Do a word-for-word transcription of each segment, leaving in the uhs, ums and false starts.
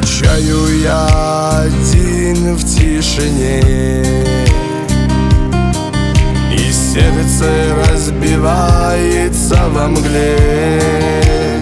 Скучаю я один в тишине, и сердце разбивается во мгле.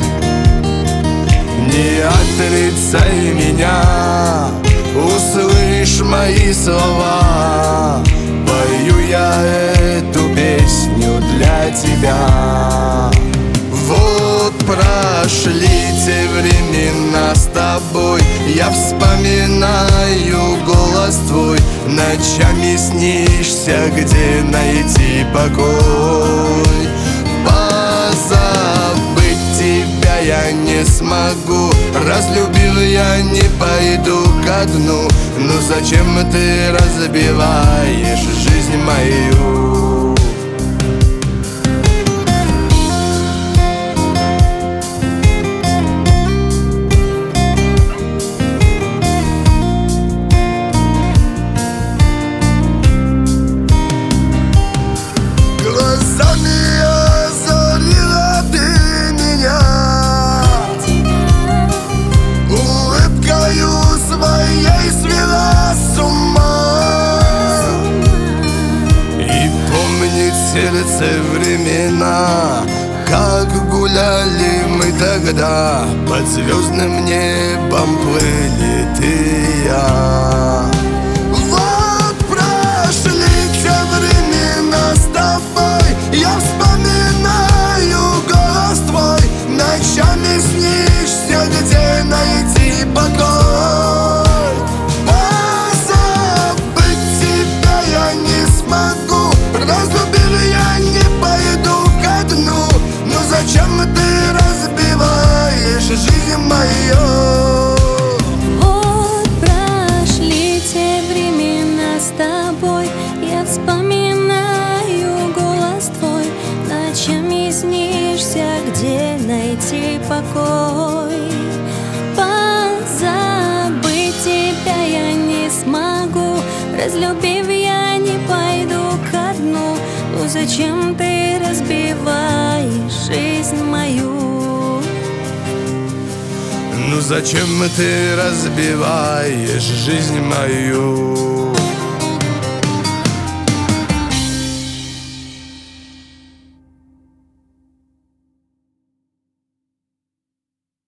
Не отрицай меня, услышь мои слова. Пою я эту песню для тебя. Вот прошли те времена с тобой, я вспоминаю голос твой. Ночами снишься, где найти покой. Позабыть тебя я не смогу, разлюбил я не пойду ко дну. Ну зачем ты разбиваешь жизнь мою? Сердце времена, как гуляли мы тогда, под звездным небом плыли ты и я. Вот прошли те времена с тобой, я вспоминаю голос твой. Ночами снишься, где найти покой. Позабыть тебя я не смогу, разлюбил я не пойду ко дну. Но зачем ты разбиваешь жизнь мою? Вот прошли те времена с тобой, я вспоминаю голос твой. Ночами снишься, где найти покой. Позабыть тебя я не смогу, разлюбив я не пойду ко дну. Ну зачем ты разбиваешь жизнь мою? Ну зачем ты разбиваешь жизнь мою?